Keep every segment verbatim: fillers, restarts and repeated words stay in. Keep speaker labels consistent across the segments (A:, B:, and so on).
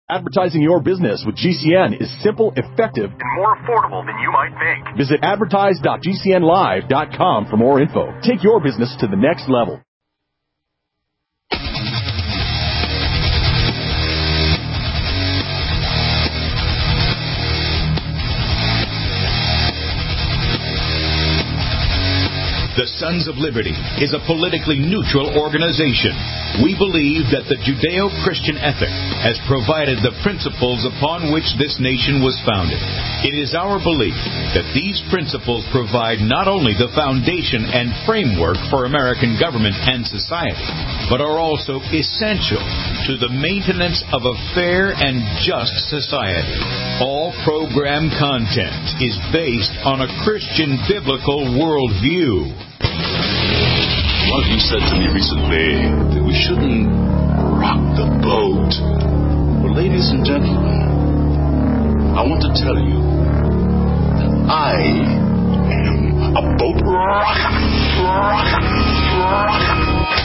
A: Advertising your business with G C N is simple, effective,
B: and more affordable than you might think.
A: Visit advertise dot g c n live dot com for more info. Take your business to the next level.
C: The Sons of Liberty is a politically neutral organization. We believe that the Judeo-Christian ethic has provided the principles upon which this nation was founded. It is our belief that these principles provide not only the foundation and framework for American government and society, but are also essential to the maintenance of a fair and just society. All program content is based on a Christian biblical worldview.
D: One of you said to me recently that we shouldn't rock the boat. Well, ladies and gentlemen, I want to tell you that I am a boat rocker. Rocker. Rocker.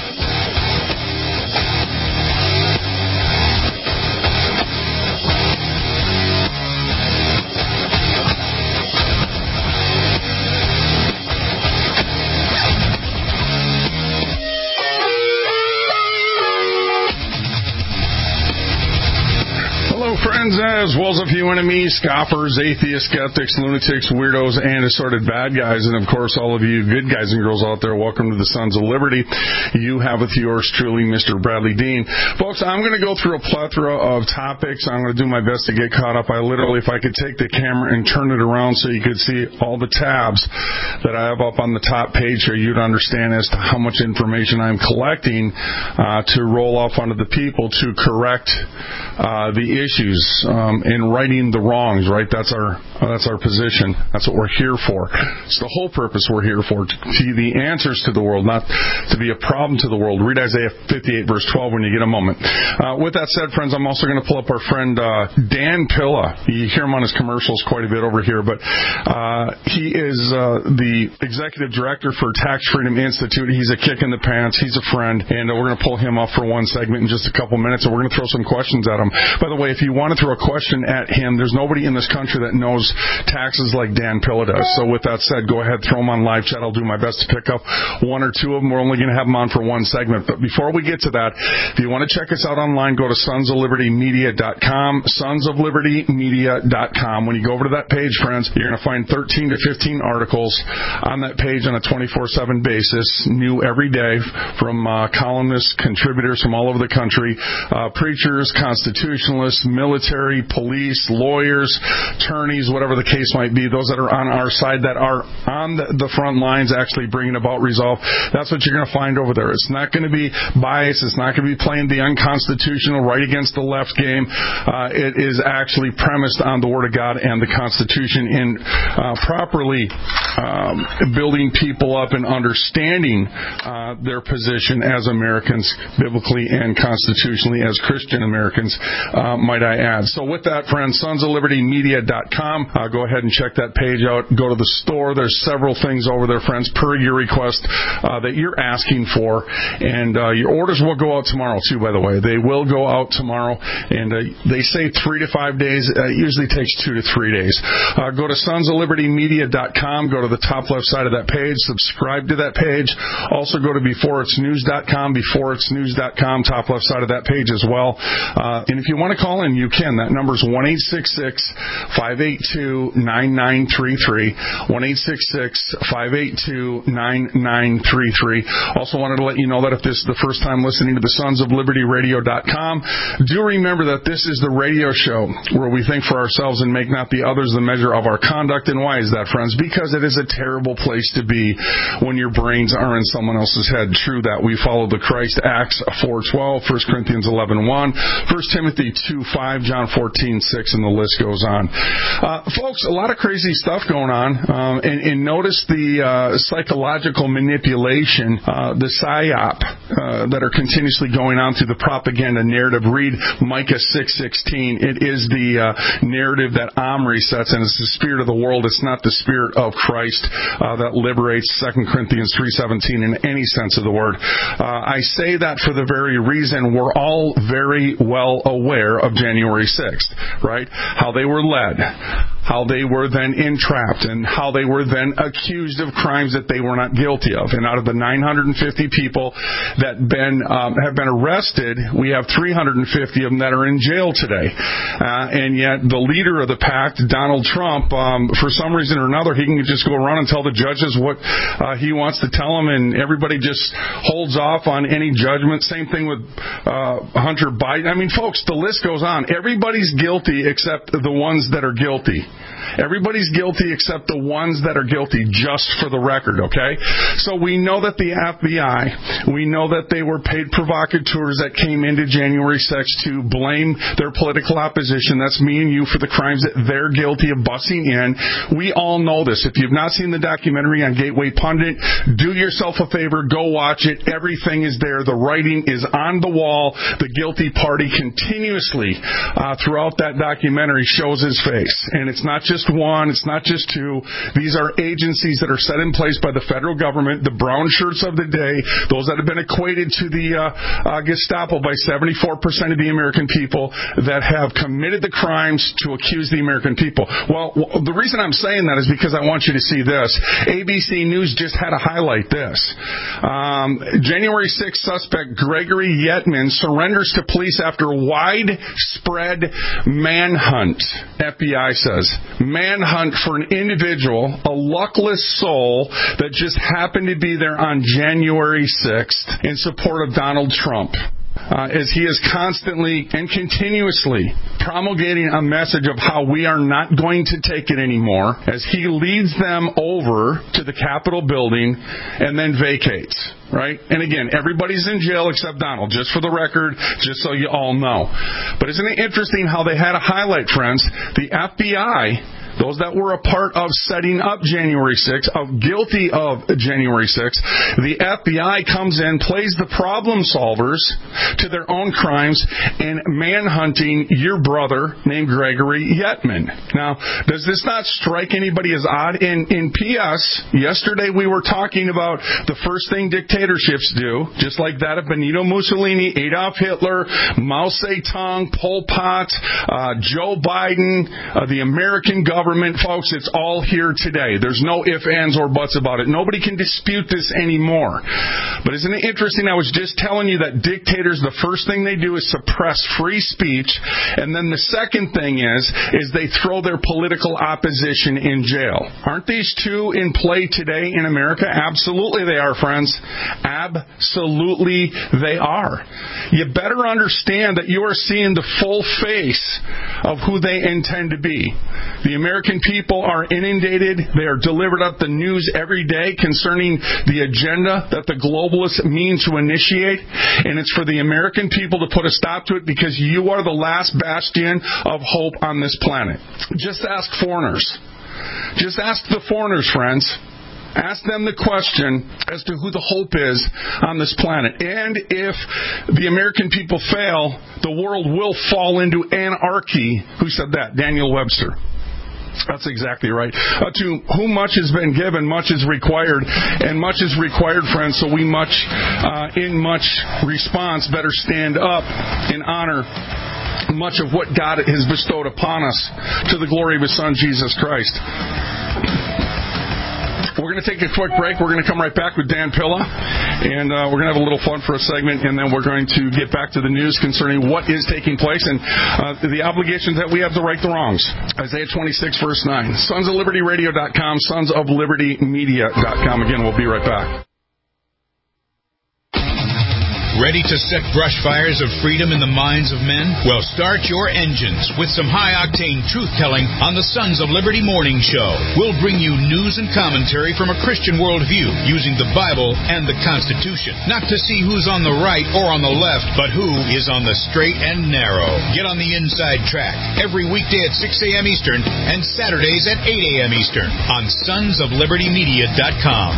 E: Friends, as well as a few enemies, scoffers, atheists, skeptics, lunatics, weirdos, and assorted bad guys, and of course all of you good guys and girls out there, welcome to the Sons of Liberty. You have with yours truly, Mister Bradley Dean. Folks, I'm going to go through a plethora of topics. I'm going to do my best to get caught up. I literally, if I could take the camera and turn it around so you could see all the tabs that I have up on the top page here, you'd understand as to how much information I'm collecting uh, to roll off onto the people to correct uh, the issues. Um, in righting the wrongs, right? That's our uh, that's our position. That's what we're here for. It's the whole purpose we're here for, to be the answers to the world, not to be a problem to the world. Read Isaiah fifty-eight, verse twelve when you get a moment. Uh, with that said, friends, I'm also going to pull up our friend uh, Dan Pilla. You hear him on his commercials quite a bit over here, but uh, he is uh, the executive director for Tax Freedom Institute. He's a kick in the pants. He's a friend, and uh, we're going to pull him up for one segment in just a couple minutes, and we're going to throw some questions at him. By the way, if you want to throw a question at him, there's nobody in this country that knows taxes like Dan Pilla does. So with that said, go ahead, throw him on live chat. I'll do my best to pick up one or two of them. We're only going to have them on for one segment. But before we get to that, if you want to check us out online, go to sons of liberty media dot com, sons of liberty media dot com. When you go over to that page, friends, you're going to find thirteen to fifteen articles on that page on a twenty-four seven basis, new every day, from uh, columnists, contributors from all over the country, uh, preachers, constitutionalists, military, police, lawyers, attorneys, whatever the case might be, those that are on our side, that are on the, the front lines actually bringing about resolve. That's what you're going to find over there. It's not going to be biased. It's not going to be playing the unconstitutional right against the left game. Uh, it is actually premised on the Word of God and the Constitution in uh, properly um, building people up and understanding uh, their position as Americans, biblically and constitutionally, as Christian Americans, uh, might I add. So with that, friends, sons of liberty media dot com. Uh, go ahead and check that page out. Go to the store. There's several things over there, friends, per your request uh, that you're asking for. And uh, your orders will go out tomorrow, too, by the way. They will go out tomorrow. And uh, they say three to five days. Uh, it usually takes two to three days. Uh, go to sons of liberty media dot com. Go to the top left side of that page. Subscribe to that page. Also go to before it's news dot com. before it's news dot com. Top left side of that page as well. Uh, and if you want to call in, you can. That number is one eight six six, five eight two, nine nine three three. one eight six six, five eight two, nine nine three three. Also wanted to let you know that if this is the first time listening to the sons of liberty radio dot com, do remember that this is the radio show where we think for ourselves and make not the others the measure of our conduct. And why is that, friends? Because it is a terrible place to be when your brains are in someone else's head. True that. We follow the Christ Acts four twelve, First Corinthians eleven one, First Timothy two five, John fourteen six, and the list goes on. Uh, Uh, folks, a lot of crazy stuff going on, um, and, and notice the uh, psychological manipulation, uh, the psyop uh, that are continuously going on through the propaganda narrative. Read Micah six sixteen. It is the uh, narrative that Omri sets, and it's the spirit of the world. It's not the spirit of Christ uh, that liberates. Second Corinthians three seventeen in any sense of the word. Uh, I say that for the very reason we're all very well aware of January sixth, right? How they were led, how they were then entrapped, and how they were then accused of crimes that they were not guilty of. And out of the nine hundred fifty people that been um, have been arrested, we have three hundred fifty of them that are in jail today. Uh, and yet the leader of the pact, Donald Trump, um, for some reason or another, he can just go around and tell the judges what uh, he wants to tell them, and everybody just holds off on any judgment. Same thing with uh, Hunter Biden. I mean, folks, the list goes on. Everybody's guilty except the ones that are guilty. Everybody's guilty except the ones that are guilty, just for the record, okay? So we know that the F B I, we know that they were paid provocateurs that came into January sixth to blame their political opposition. That's me and you for the crimes that they're guilty of busting in. We all know this. If you've not seen the documentary on Gateway Pundit, do yourself a favor, go watch it. Everything is there. The writing is on the wall. The guilty party continuously uh, throughout that documentary shows his face. And it's not just one, it's not just two. These are agencies that are set in place by the federal government, the brown shirts of the day, those that have been equated to the uh, uh, Gestapo by seventy-four percent of the American people that have committed the crimes to accuse the American people. Well, well, the reason I'm saying that is because I want you to see this. A B C News just had to highlight this. Um, January sixth suspect Gregory Yetman surrenders to police after widespread manhunt, F B I says. Manhunt for an individual, a luckless soul that just happened to be there on January sixth in support of Donald Trump. Uh, as he is constantly and continuously promulgating a message of how we are not going to take it anymore, as he leads them over to the Capitol building and then vacates, right? And again, everybody's in jail except Donald, just for the record, just so you all know. But isn't it interesting how they had a highlight, friends? The F B I, those that were a part of setting up January sixth, of guilty of January sixth, the F B I comes in, plays the problem solvers to their own crimes, and manhunting your brother named Gregory Yetman. Now, does this not strike anybody as odd? In, in P S, yesterday we were talking about the first thing dictatorships do, just like that of Benito Mussolini, Adolf Hitler, Mao Zedong, Pol Pot, uh, Joe Biden, uh, the American government. Government, folks, it's all here today. There's no ifs, ands, or buts about it. Nobody can dispute this anymore. But isn't it interesting? I was just telling you that dictators, the first thing they do is suppress free speech, and then the second thing is, is they throw their political opposition in jail. Aren't these two in play today in America? Absolutely they are, friends. Absolutely they are. You better understand that you are seeing the full face of who they intend to be. The American people are inundated. They are delivered up the news every day concerning the agenda that the globalists mean to initiate. And it's for the American people to put a stop to it, because you are the last bastion of hope on this planet. Just ask foreigners. Just ask the foreigners, friends. Ask them the question as to who the hope is on this planet. And if the American people fail, the world will fall into anarchy. Who said that? Daniel Webster. That's exactly right. Uh, to whom much has been given, much is required, and much is required, friends. So we much, uh, in much response, better stand up in honor much of what God has bestowed upon us to the glory of His Son, Jesus Christ. We're going to take a quick break. We're going to come right back with Dan Pilla, and uh, we're going to have a little fun for a segment, and then we're going to get back to the news concerning what is taking place and uh, the obligations that we have to right the wrongs. Isaiah twenty-six, verse nine. sons of liberty radio dot com, sons of liberty media dot com. Again, we'll be right back.
C: Ready to set brush fires of freedom in the minds of men? Well, start your engines with some high-octane truth-telling on the Sons of Liberty Morning Show. We'll bring you news and commentary from a Christian worldview using the Bible and the Constitution. Not to see who's on the right or on the left, but who is on the straight and narrow. Get on the inside track every weekday at six a.m. Eastern and Saturdays at eight a.m. Eastern on sons of liberty media dot com.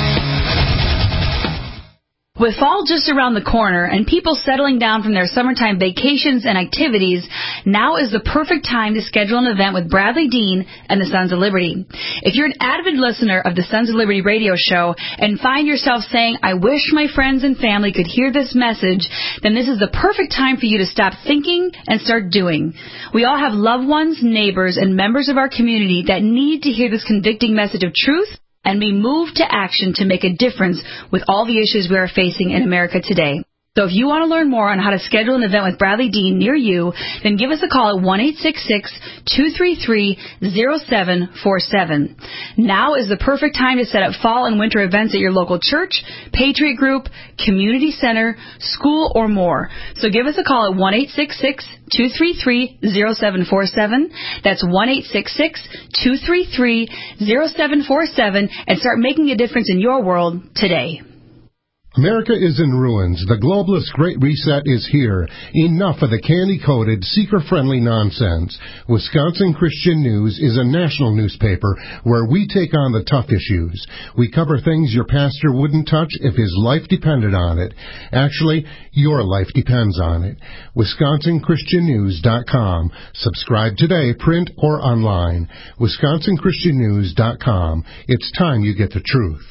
F: With fall just around the corner and people settling down from their summertime vacations and activities, now is the perfect time to schedule an event with Bradley Dean and the Sons of Liberty. If you're an avid listener of the Sons of Liberty radio show and find yourself saying, I wish my friends and family could hear this message, then this is the perfect time for you to stop thinking and start doing. We all have loved ones, neighbors, and members of our community that need to hear this convicting message of truth and be moved to action to make a difference with all the issues we are facing in America today. So if you want to learn more on how to schedule an event with Bradley Dean near you, then give us a call at one eight six six, two three three, zero seven four seven. Now is the perfect time to set up fall and winter events at your local church, Patriot Group, community center, school, or more. So give us a call at one eight six six, two three three, zero seven four seven. That's one eight six six, two three three, zero seven four seven and start making a difference in your world today.
G: America is in ruins. The globalist Great Reset is here. Enough of the candy-coated, seeker-friendly nonsense. Wisconsin Christian News is a national newspaper where we take on the tough issues. We cover things your pastor wouldn't touch if his life depended on it. Actually, your life depends on it. Wisconsin Christian News dot com. Subscribe today, print or online. Wisconsin Christian News dot com. It's time you get the truth.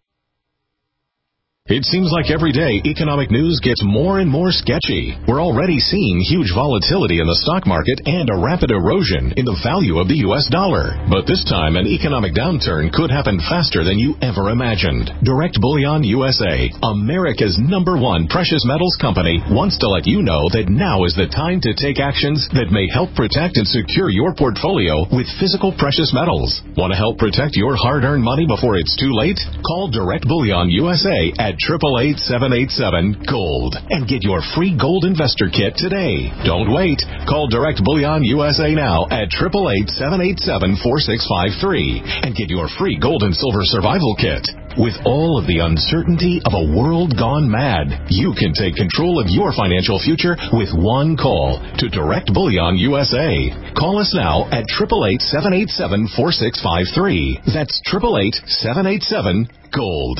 A: It seems like every day economic news gets more and more sketchy. We're already seeing huge volatility in the stock market and a rapid erosion in the value of the U S dollar. But this time, an economic downturn could happen faster than you ever imagined. Direct Bullion U S A, America's number one precious metals company, wants to let you know that now is the time to take actions that may help protect and secure your portfolio with physical precious metals. Want to help protect your hard-earned money before it's too late? Call Direct Bullion U S A at eight eight eight, seven eight seven, GOLD and get your free gold investor kit today. Don't wait. Call Direct Bullion U S A now at eight eight eight, seven eight seven, four six five three and get your free gold and silver survival kit. With all of the uncertainty of a world gone mad, you can take control of your financial future with one call to Direct Bullion U S A. Call us now at eight eight eight, seven eight seven, four six five three. That's eight eight eight, seven eight seven, GOLD.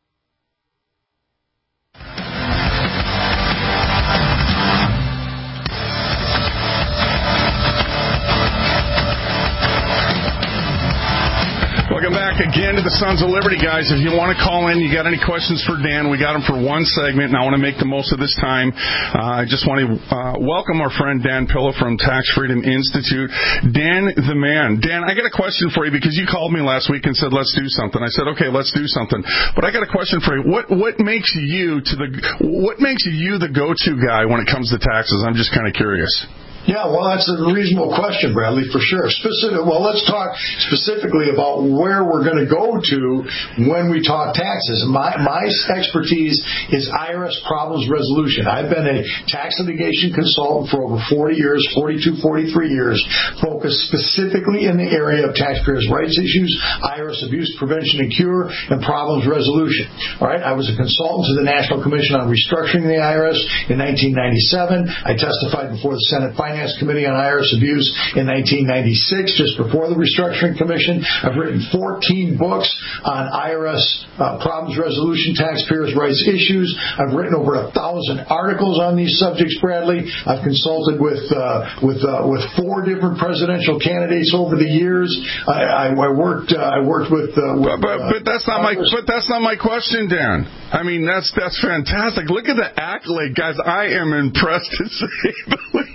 E: Welcome back again to the Sons of Liberty, guys. If you want to call in, you got any questions for Dan, we got them for one segment, and I want to make the most of this time. Uh, I just want to uh, welcome our friend Dan Pilla from Tax Freedom Institute. Dan the man. Dan, I got a question for you because you called me last week and said, let's do something. I said, okay, let's do something. But I got a question for you. What what makes you to the what makes you the go-to guy when it comes to taxes? I'm just kind of curious.
H: Yeah, well, that's a reasonable question, Bradley, for sure. Specific. Well, let's talk specifically about where we're going to go to when we talk taxes. My, my expertise is I R S problems resolution. I've been a tax litigation consultant for over forty years, forty-two, forty-three years, focused specifically in the area of taxpayers' rights issues, I R S abuse prevention and cure, and problems resolution. All right, I was a consultant to the National Commission on Restructuring the I R S in nineteen ninety-seven. I testified before the Senate Finance Finance Committee on I R S abuse in nineteen ninety-six, just before the Restructuring Commission. I've written fourteen books on I R S uh, problems resolution, taxpayers' rights issues. I've written over a thousand articles on these subjects, Bradley. I've consulted with uh, with uh, with four different presidential candidates over the years. I, I, I worked uh, I worked with. Uh, with
E: but, but, but that's not my but that's not my question, Dan. I mean, that's that's fantastic. Look at the accolade, guys. I am impressed to say the least.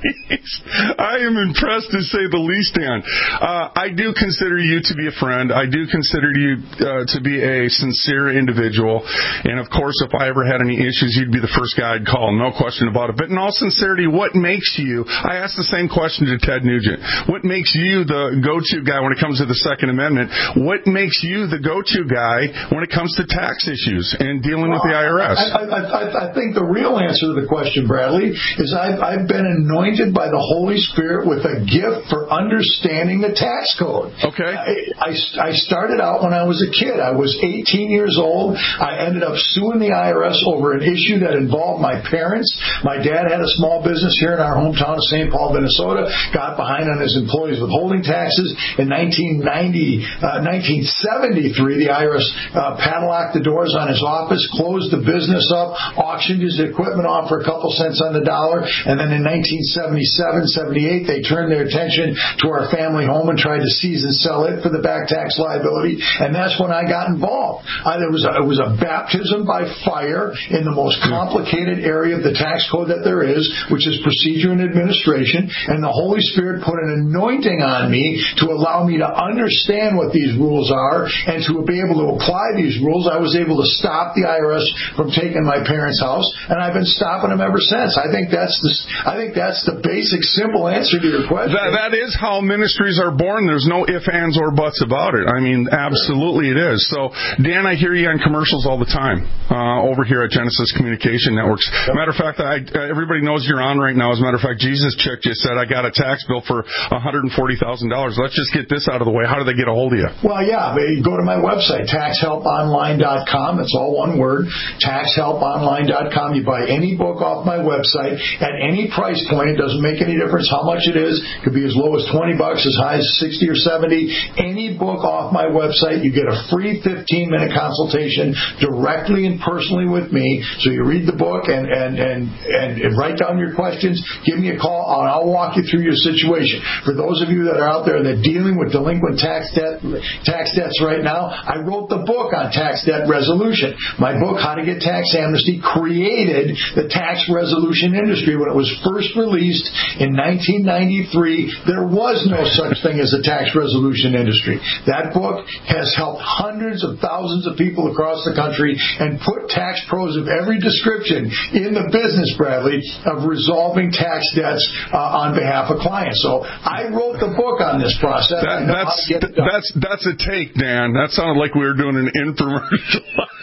E: least. I am impressed, to say the least, Dan. Uh, I do consider you to be a friend. I do consider you uh, to be a sincere individual. And, of course, if I ever had any issues, you'd be the first guy I'd call, no question about it. But in all sincerity, what makes you, I asked the same question to Ted Nugent, what makes you the go-to guy when it comes to the Second Amendment? What makes you the go-to guy when it comes to tax issues and dealing well, with the I R S?
H: I, I, I, I think the real answer to the question, Bradley, is I've, I've been anointed by the Holy Spirit with a gift for understanding the tax code.
E: Okay.
H: I, I, I started out when I was a kid. I was eighteen years old. I ended up suing the I R S over an issue that involved my parents. My dad had a small business here in our hometown of Saint Paul, Minnesota, got behind on his employees' withholding taxes. In nineteen ninety, uh, nineteen seventy-three, the I R S uh, padlocked the doors on his office, closed the business up, auctioned his equipment off for a couple cents on the dollar, and then in nineteen seventy-seven, seventy-eight, they turned their attention to our family home and tried to seize and sell it for the back tax liability, and that's when I got involved. I, there was a, it was a baptism by fire in the most complicated area of the tax code that there is, which is procedure and administration, and the Holy Spirit put an anointing on me to allow me to understand what these rules are and to be able to apply these rules. I was able to stop the I R S from taking my parents' house, and I've been stopping them ever since. I think that's the, I think that's the basic, simple answer to your question.
E: That, that is how ministries are born. There's no ifs, ands, or buts about it. I mean, absolutely it is. So, Dan, I hear you on commercials all the time uh, over here at Genesis Communication Networks. Yep. Matter of fact, I, uh, everybody knows you're on right now. As a matter of fact, Jesus Chick just said, I got a tax bill for one hundred forty thousand dollars. Let's just get this out of the way. How do they get a hold of you?
H: Well, yeah, you go to my website, tax help online dot com. It's all one word, tax help online dot com. You buy any book off my website at any price point. It doesn't make any difference how much it is. It could be as low as twenty bucks, as high as sixty or seventy. Any book off my website, you get a free fifteen minute consultation directly and personally with me. So you read the book and, and, and, and, and write down your questions. Give me a call, and I'll walk you through your situation. For those of you that are out there that are dealing with delinquent tax debt, tax debts right now, I wrote the book on tax debt resolution. My book, How to Get Tax Amnesty, created the tax resolution industry. When it was first released in nineteen ninety-three, there was no such thing as a tax resolution industry. That book has helped hundreds of thousands of people across the country and put tax pros of every description in the business, Bradley, of resolving tax debts uh, on behalf of clients. So I wrote the book on this process.
E: That, that's that's that's a take, Dan. That sounded like we were doing an infomercial.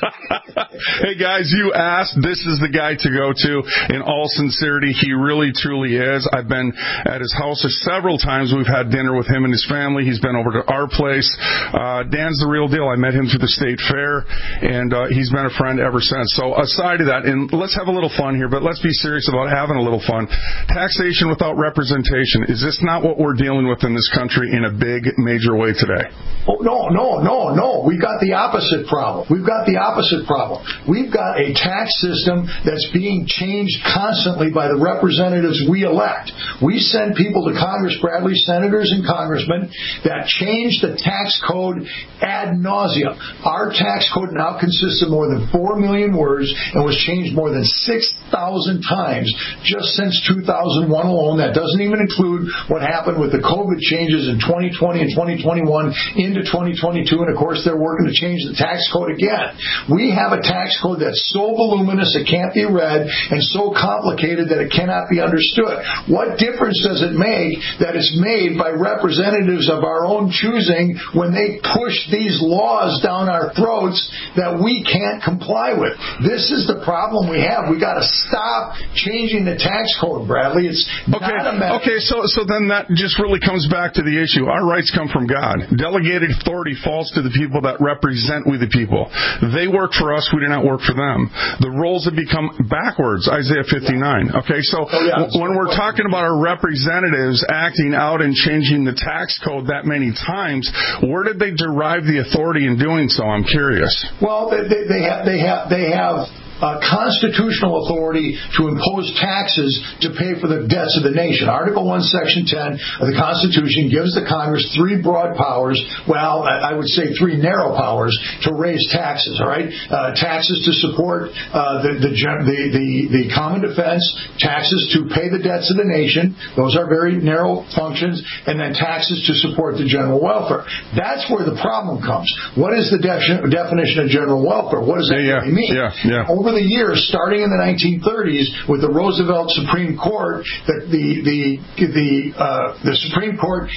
E: Hey guys, you asked. This is the guy to go to. In all sincerity, he really truly is. I've been at his house several times. We've had dinner with him and his family. He's been over to our place. Uh, Dan's the real deal. I met him through the state fair, and uh, he's been a friend ever since. So aside of that, and let's have a little fun here, but let's be serious about having a little fun. Taxation without representation. Is this not what we're dealing with in this country in a big, major way today?
H: Oh, no, no, no, no. We've got the opposite problem. We've got the opposite problem. We've got a tax system that's being changed constantly by the representatives we elect. We send people to Congress, Bradley, senators and congressmen, that change the tax code ad nauseum. Our tax code now consists of more than four million words and was changed more than six thousand times just since two thousand one alone. That doesn't even include what happened with the COVID changes in twenty twenty and twenty twenty-one into twenty twenty-two, and of course they're working to change the tax code again. We have a tax code that's so voluminous it can't be read and so complicated that it cannot be understood. What difference does it make that it's made by representatives of our own choosing when they push these laws down our throats that we can't comply with? This is the problem we have. We got to stop changing the tax code, Bradley. It's
E: okay.
H: not a matter.
E: Okay, so so then that just really comes back to the issue. Our rights come from God. Delegated authority falls to the people that represent we the people. They work for us. We do not work for them. The roles have become backwards. Isaiah fifty-nine. Okay, so
H: oh, yeah.
E: when we're talking about our representatives acting out and changing the tax code that many times, where did they derive the authority in doing so? I'm curious.
H: Well, they, they, they have they have they have uh, constitutional authority to impose taxes to pay for the debts of the nation. Article one, Section ten of the Constitution gives the Congress three broad powers, well, I would say three narrow powers, to raise taxes, all right? Uh, taxes to support uh, the, the, the, the, the common defense, taxes to pay the debts of the nation, those are very narrow functions, and then taxes to support the general welfare. That's where the problem comes. What is the de- definition of general welfare? What does that
E: yeah,
H: really mean?
E: Yeah, yeah.
H: Over the years, starting in the nineteen thirties with the Roosevelt Supreme Court, the the the the, uh, the Supreme Court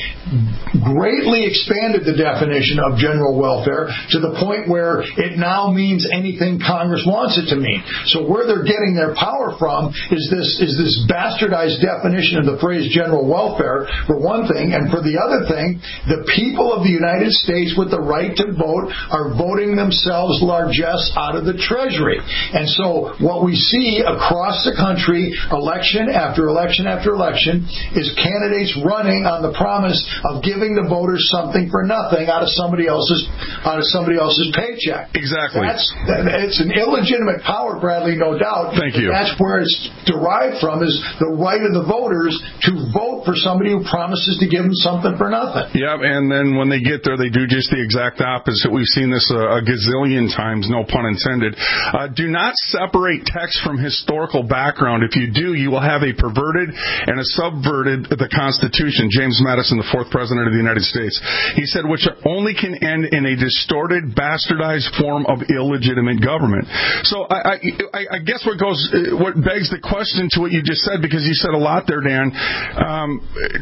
H: greatly expanded the definition of general welfare to the point where it now means anything Congress wants it to mean. So where they're getting their power from is this is this bastardized definition of the phrase general welfare, for one thing, and for the other thing, the people of the United States with the right to vote are voting themselves largesse out of the Treasury. And so what we see across the country, election after election after election, is candidates running on the promise of giving the voters something for nothing out of somebody else's out of somebody else's paycheck.
E: Exactly.
H: That's it's an illegitimate power, Bradley, no doubt.
E: Thank you.
H: That's where it's derived from, is the right of the voters to vote for somebody who promises to give them something for nothing.
E: Yeah, and then when they get there, they do just the exact opposite. We've seen this a, a gazillion times, no pun intended. Uh, do not separate text from historical background. If you do, you will have a perverted and a subverted the Constitution. James Madison, the fourth president of the United States, he said, which only can end in a distorted, bastardized form of illegitimate government. So I, I, I guess what goes, what begs the question to what you just said, because you said a lot there, Dan. Um,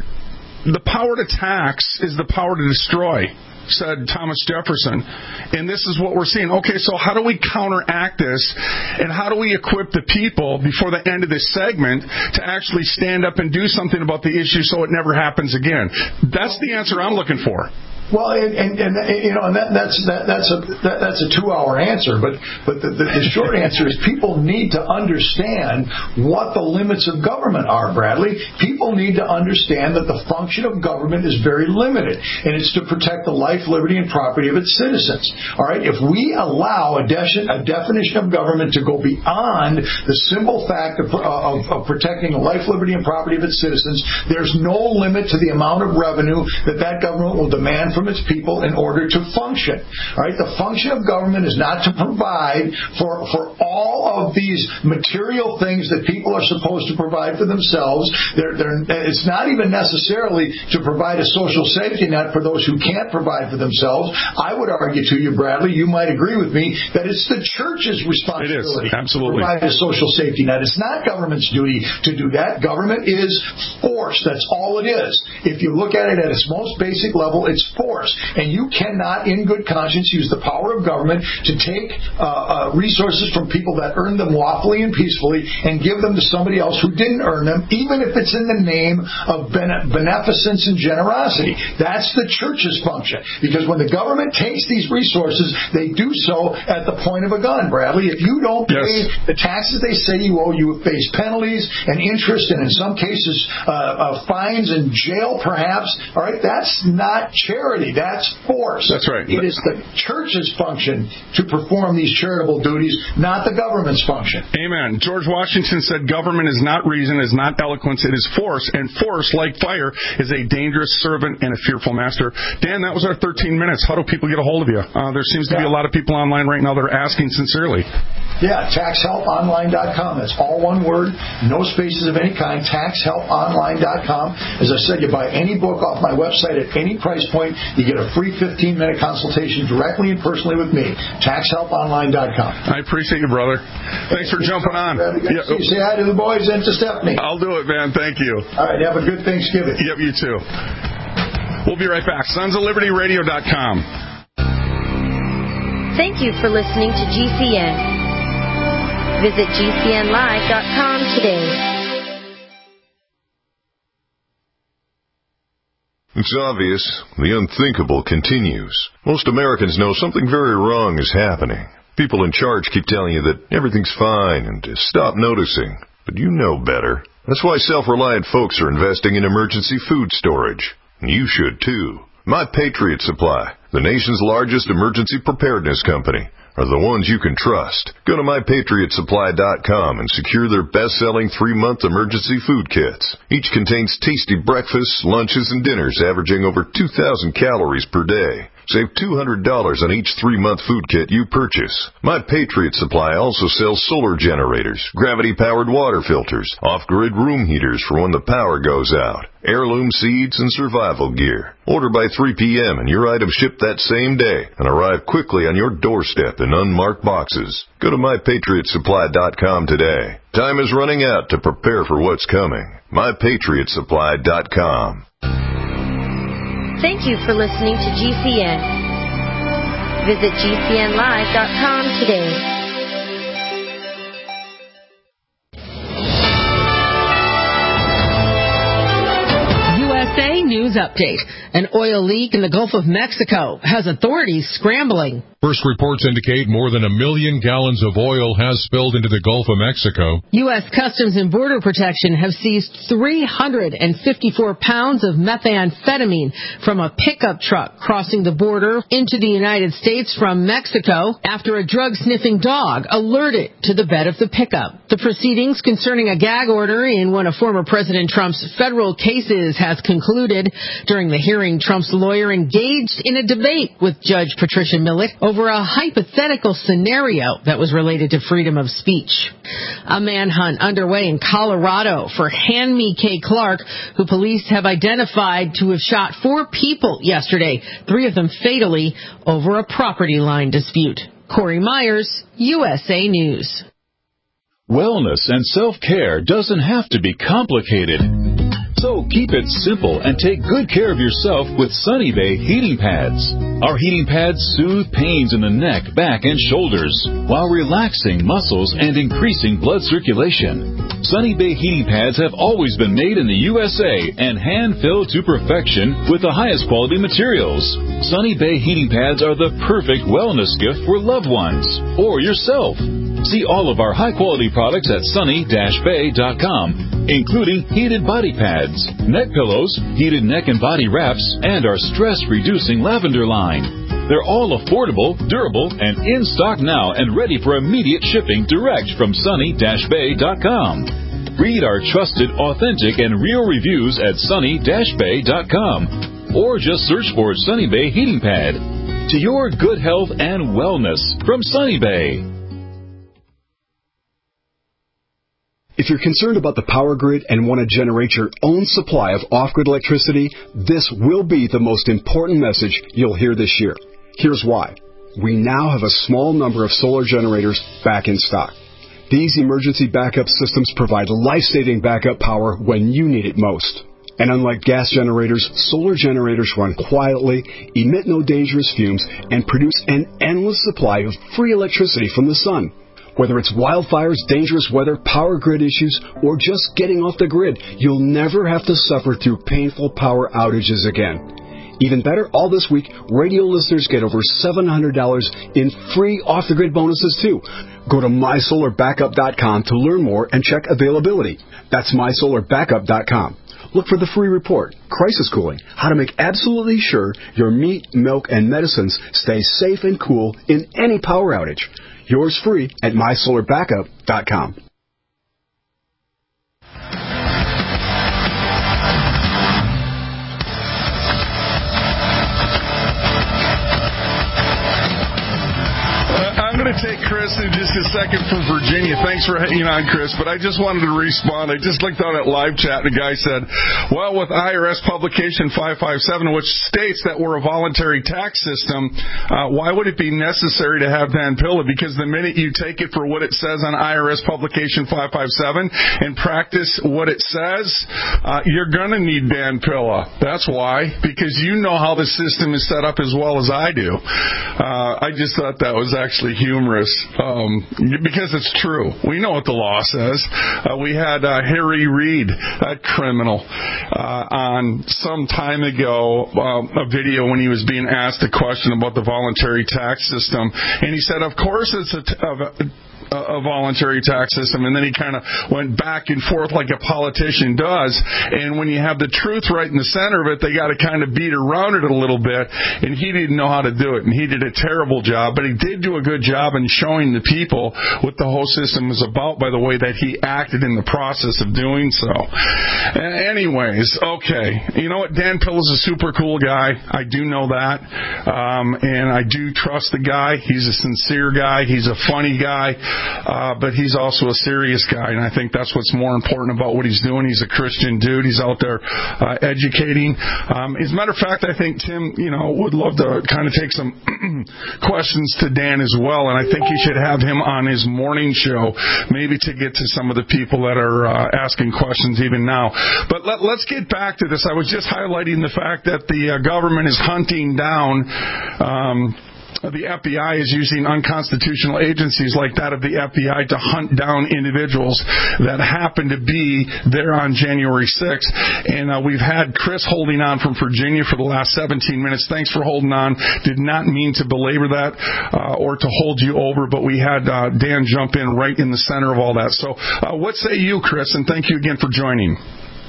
E: the power to tax is the power to destroy, said Thomas Jefferson. And this is what we're seeing. Okay, so how do we counteract this, and how do we equip the people before the end of this segment to actually stand up and do something about the issue so it never happens again? That's the answer I'm looking for.
H: Well, and, and, and you know, and that, that's that, that's a that, that's a two-hour answer, but but the, the, the short answer is people need to understand what the limits of government are, Bradley. People need to understand that the function of government is very limited, and it's to protect the life, liberty, and property of its citizens. All right, if we allow a, de- a definition of government to go beyond the simple fact of, of, of protecting the life, liberty, and property of its citizens, there's no limit to the amount of revenue that that government will demand from its people in order to function. All right, the function of government is not to provide for for all of these material things that people are supposed to provide for themselves. They're, they're, it's not even necessarily to provide a social safety net for those who can't provide for themselves. I would argue to you, Bradley, you might agree with me, that it's the church's responsibility
E: it is. Absolutely.
H: to provide a social safety net. It's not government's duty to do that. Government is force. That's all it is. If you look at it at its most basic level, it's force. And you cannot, in good conscience, use the power of government to take uh, uh, resources from people that earned them lawfully and peacefully and give them to somebody else who didn't earn them, even if it's in the name of bene- beneficence and generosity. That's the church's function. Because when the government takes these resources, they do so at the point of a gun, Bradley. If you don't pay yes. the taxes they say you owe, you face penalties and interest, and in some cases uh, uh, fines and jail, perhaps. All right, that's not charity. That's force.
E: That's right.
H: It is the church's function to perform these charitable duties, not the government's function.
E: Amen. George Washington said government is not reason, is not eloquence, it is force. And force, like fire, is a dangerous servant and a fearful master. Dan, that was our thirteen minutes. How do people get a hold of you? Uh, there seems to yeah. be a lot of people online right now that are asking sincerely.
H: Yeah, tax help online dot com. That's all one word, no spaces of any kind, tax help online dot com. As I said, you buy any book off my website at any price point, you get a free fifteen-minute consultation directly and personally with me, tax help online dot com.
E: I appreciate you, brother. Thanks for jumping on.
H: Yeah. You say hi to the boys and to Stephanie.
E: I'll do it, man. Thank you.
H: All right, have a good Thanksgiving.
E: Yep, you too. We'll be right back. sons of liberty radio dot com.
I: Thank you for listening to G C N. Visit G C N live dot com today.
A: It's obvious. The unthinkable continues. Most Americans know something very wrong is happening. People in charge keep telling you that everything's fine and to stop noticing. But you know better. That's why self-reliant folks are investing in emergency food storage. And you should too. My Patriot Supply, the nation's largest emergency preparedness company,
J: are the ones you can trust. Go to my patriot supply dot com and secure their best-selling three-month emergency food kits. Each contains tasty breakfasts, lunches, and dinners averaging over two thousand calories per day. Save two hundred dollars on each three-month food kit you purchase. My Patriot Supply also sells solar generators, gravity-powered water filters, off-grid room heaters for when the power goes out, heirloom seeds, and survival gear. Order by three p.m. and your items ship that same day and arrive quickly on your doorstep in unmarked boxes. Go to my patriot supply dot com today. Time is running out to prepare for what's coming. my patriot supply dot com.
I: Thank you for listening to G C N. Visit G C N live dot com today.
K: U S A News Update. An oil leak in the Gulf of Mexico has authorities scrambling.
L: First reports indicate more than a million gallons of oil has spilled into the Gulf of Mexico.
K: U S. Customs and Border Protection have seized three hundred fifty-four pounds of methamphetamine from a pickup truck crossing the border into the United States from Mexico after a drug-sniffing dog alerted to the bed of the pickup. The proceedings concerning a gag order in one of former President Trump's federal cases has concluded. During the hearing, Trump's lawyer engaged in a debate with Judge Patricia Millett over a hypothetical scenario that was related to freedom of speech. A manhunt underway in Colorado for Hanmi K. Clark, who police have identified to have shot four people yesterday, three of them fatally, over a property line dispute. Corey Myers, U S A News.
C: Wellness and self-care doesn't have to be complicated. So keep it simple and take good care of yourself with Sunny Bay heating pads. Our heating pads soothe pains in the neck, back, and shoulders while relaxing muscles and increasing blood circulation. Sunny Bay heating pads have always been made in the U S A and hand-filled to perfection with the highest quality materials. Sunny Bay heating pads are the perfect wellness gift for loved ones or yourself. See all of our high-quality products at sunny dash bay dot com, including heated body pads, neck pillows, heated neck and body wraps, and our stress-reducing lavender line. They're all affordable, durable, and in stock now and ready for immediate shipping direct from sunny dash bay dot com. Read our trusted, authentic, and real reviews at sunny dash bay dot com, or just search for Sunny Bay Heating Pad. To your good health and wellness from Sunny Bay.
M: If you're concerned about the power grid and want to generate your own supply of off-grid electricity, this will be the most important message you'll hear this year. Here's why. We now have a small number of solar generators back in stock. These emergency backup systems provide life-saving backup power when you need it most. And unlike gas generators, solar generators run quietly, emit no dangerous fumes, and produce an endless supply of free electricity from the sun. Whether it's wildfires, dangerous weather, power grid issues, or just getting off the grid, you'll never have to suffer through painful power outages again. Even better, all this week, radio listeners get over seven hundred dollars in free off-the-grid bonuses, too. Go to my solar backup dot com to learn more and check availability. That's my solar backup dot com. Look for the free report, Crisis Cooling, how to make absolutely sure your meat, milk, and medicines stay safe and cool in any power outage. Yours free at my solar backup dot com.
E: I'm going to take Chris in just a second from Virginia. Thanks for hanging on, Chris. But I just wanted to respond. I just looked on that live chat, and a guy said, well, with I R S publication five five seven, which states that we're a voluntary tax system, uh, why would it be necessary to have Dan Pilla? Because the minute you take it for what it says on I R S publication five five seven and practice what it says, uh, you're going to need Dan Pilla. That's why, because you know how the system is set up as well as I do. Uh, I just thought that was actually humorous. Uh, um, because it's true. We know what the law says. Uh, we had uh, Harry Reid, a criminal, uh, on some time ago, uh, a video when he was being asked a question about the voluntary tax system, and he said, of course it's a, t- a a voluntary tax system, and then he kind of went back and forth like a politician does, and when you have the truth right in the center of it, they got to kind of beat around it a little bit, and he didn't know how to do it, and he did a terrible job, but he did do a good job in showing the people what the whole system was about by the way that he acted in the process of doing so. Anyways, okay, you know what, Dan Pill is a super cool guy, I do know that, um, and I do trust the guy. He's a sincere guy, he's a funny guy, Uh, but he's also a serious guy, and I think that's what's more important about what he's doing. He's a Christian dude. He's out there uh, educating. Um, as a matter of fact, I think Tim, you know, would love to kind of take some questions to Dan as well, and I think he should have him on his morning show, maybe to get to some of the people that are uh, asking questions even now. But let, let's get back to this. I was just highlighting the fact that the uh, government is hunting down um the F B I is using unconstitutional agencies like that of the F B I to hunt down individuals that happen to be there on January sixth. And uh, we've had Chris holding on from Virginia for the last seventeen minutes. Thanks for holding on. Did not mean to belabor that uh, or to hold you over, but we had uh, Dan jump in right in the center of all that. So uh, what say you, Chris? And thank you again for joining.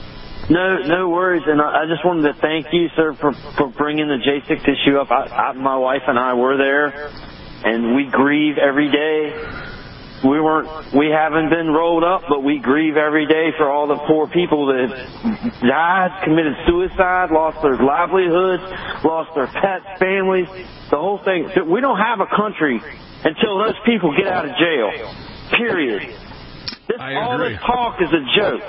N: No, no worries, and I just wanted to thank you, sir, for, for bringing the J six issue up. I, I, my wife and I were there, and we grieve every day. We weren't, we haven't been rolled up, but we grieve every day for all the poor people that died, committed suicide, lost their livelihoods, lost their pets, families, the whole thing. We don't have a country until those people get out of jail. Period. This,
E: I
N: all
E: agree.
N: this talk is a joke.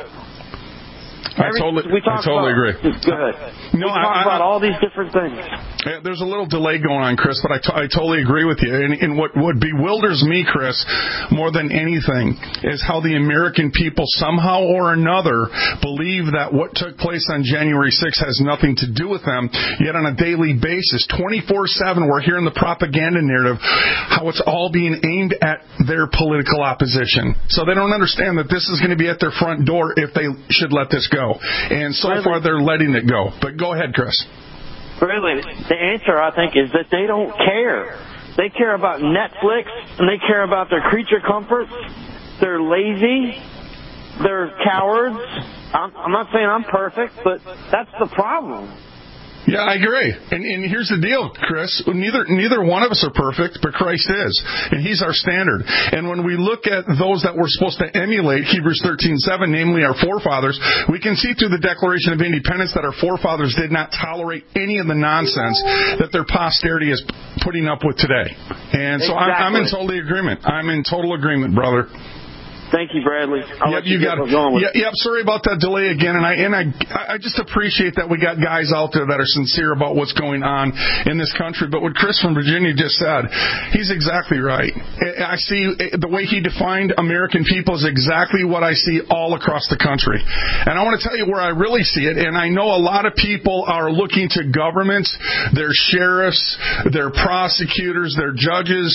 E: I totally,
N: we talk
E: I totally
N: about,
E: agree.
N: Go ahead.
E: No,
N: we talk
E: I, I,
N: about all these different things.
E: Yeah, there's a little delay going on, Chris, but I, t- I totally agree with you. And, and what, what bewilders me, Chris, more than anything, is how the American people somehow or another believe that what took place on January sixth has nothing to do with them, yet on a daily basis, twenty-four seven, we're hearing the propaganda narrative, how it's all being aimed at their political opposition. So they don't understand that this is going to be at their front door if they should let this go. And so really? far, they're letting it go. But go ahead, Chris.
N: Really, the answer, I think, is that they don't care. They care about Netflix, and they care about their creature comforts. They're lazy. They're cowards. I'm, I'm not saying I'm perfect, but that's the problem.
E: Yeah, I agree. And, and here's the deal, Chris. Neither neither one of us are perfect, but Christ is. And He's our standard. And when we look at those that we're supposed to emulate, Hebrews thirteen seven, namely our forefathers, we can see through the Declaration of Independence that our forefathers did not tolerate any of the nonsense that their posterity is putting up with today. And so exactly. I'm, I'm in total agreement. I'm in total agreement, brother.
N: Thank you, Bradley. I'll
E: yep,
N: let you,
E: you got it. Yep, yep, sorry about that delay again, and I and I I just appreciate that we got guys out there that are sincere about what's going on in this country. But what Chris from Virginia just said, he's exactly right. I see the way he defined American people is exactly what I see all across the country. And I want to tell you where I really see it, and I know a lot of people are looking to governments, their sheriffs, their prosecutors, their judges,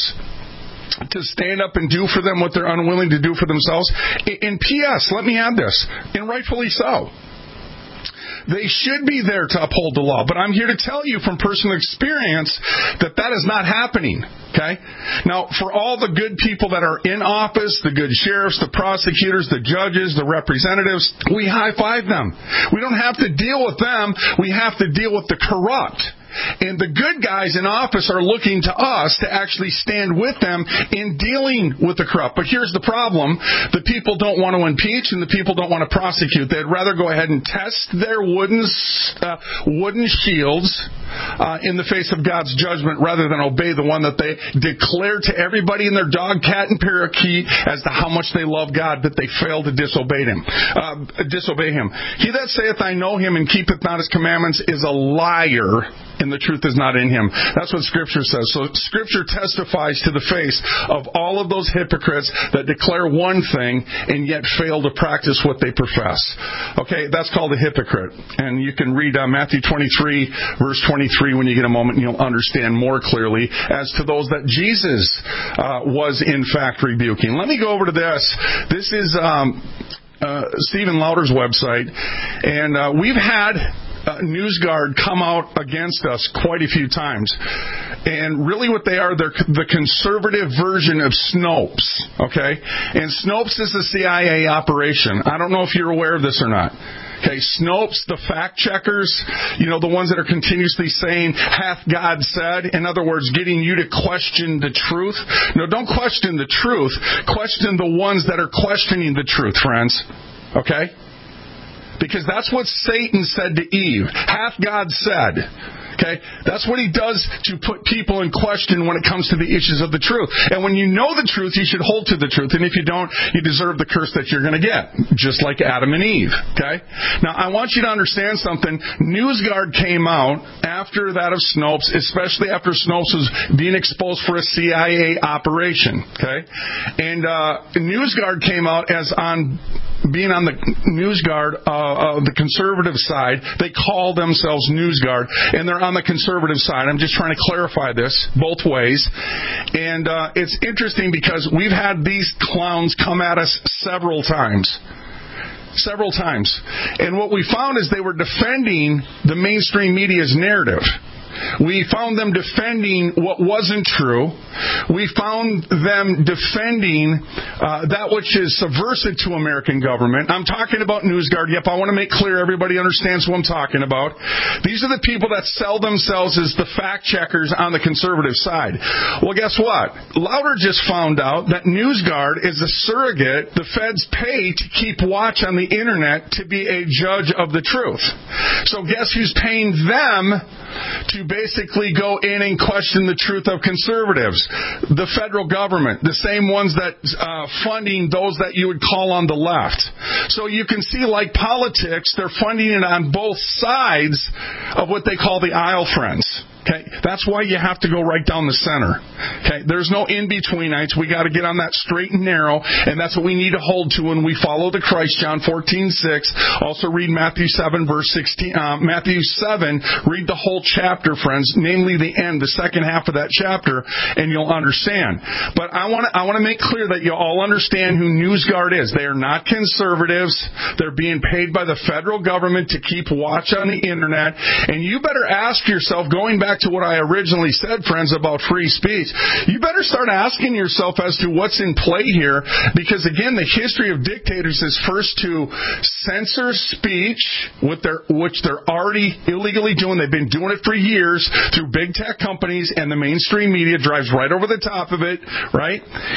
E: to stand up and do for them what they're unwilling to do for themselves. And P S, let me add this, and rightfully so. They should be there to uphold the law, but I'm here to tell you from personal experience that that is not happening. Okay? Now, for all the good people that are in office, the good sheriffs, the prosecutors, the judges, the representatives, we high-five them. We don't have to deal with them. We have to deal with the corrupt. And the good guys in office are looking to us to actually stand with them in dealing with the corrupt. But here's the problem. The people don't want to impeach and the people don't want to prosecute. They'd rather go ahead and test their wooden, uh, wooden shields uh, in the face of God's judgment rather than obey the one that they declare to everybody in their dog, cat, and parakeet as to how much they love God, but they fail to disobey Him. Uh, disobey Him. He that saith, I know Him, and keepeth not His commandments is a liar, and the truth is not in him. That's what Scripture says. So Scripture testifies to the face of all of those hypocrites that declare one thing and yet fail to practice what they profess. Okay, that's called a hypocrite. And you can read uh, Matthew twenty-three, verse twenty-three. three when you get a moment, and you'll understand more clearly as to those that Jesus uh, was in fact rebuking. Let me go over to this. This is um, uh, Stephen Lauder's website, and uh, we've had Uh, NewsGuard come out against us quite a few times. And really what they are, they're the conservative version of Snopes, okay? And Snopes is a C I A operation. I don't know if you're aware of this or not. Okay, Snopes, the fact checkers, you know, the ones that are continuously saying, hath God said? In other words, getting you to question the truth. No, don't question the truth. Question the ones that are questioning the truth, friends. Okay? Because that's what Satan said to Eve. Hath God said? Okay? That's what he does to put people in question when it comes to the issues of the truth. And when you know the truth, you should hold to the truth. And if you don't, you deserve the curse that you're going to get. Just like Adam and Eve. Okay? Now, I want you to understand something. NewsGuard came out after that of Snopes, especially after Snopes was being exposed for a C I A operation. Okay? And uh, NewsGuard came out as on being on the NewsGuard, uh, uh, the conservative side. They call themselves NewsGuard, and they're on the conservative side. I'm just trying to clarify this both ways. And uh, it's interesting because we've had these clowns come at us several times. Several times. And what we found is they were defending the mainstream media's narrative. We found them defending what wasn't true. We found them defending uh, that which is subversive to American government. I'm talking about NewsGuard. Yep, I want to make clear everybody understands what I'm talking about. These are the people that sell themselves as the fact checkers on the conservative side. Well, guess what? Lauder just found out that NewsGuard is a surrogate the feds pay to keep watch on the internet to be a judge of the truth. So guess who's paying them to basically go in and question the truth of conservatives? The federal government, the same ones that uh, funding those that you would call on the left. So you can see, like politics, they're funding it on both sides of what they call the aisle, friends. Okay, that's why you have to go right down the center. Okay, there's no in-betweenites. We got to get on that straight and narrow, and that's what we need to hold to when we follow the Christ. John fourteen six. Also read Matthew seven, verse sixteen. Uh, Matthew seven. Read the whole chapter, friends, namely the end, the second half of that chapter, and you'll understand. But I want to I want to make clear that you all understand who NewsGuard is. They are not conservatives. They're being paid by the federal government to keep watch on the internet, and you better ask yourself, going back to what I originally said, friends, about free speech, you better start asking yourself as to what's in play here, because again, the history of dictators is first to censor speech, with their, which they're already illegally doing. They've been doing it for years through big tech companies, and the mainstream media drives right over the top of it, right?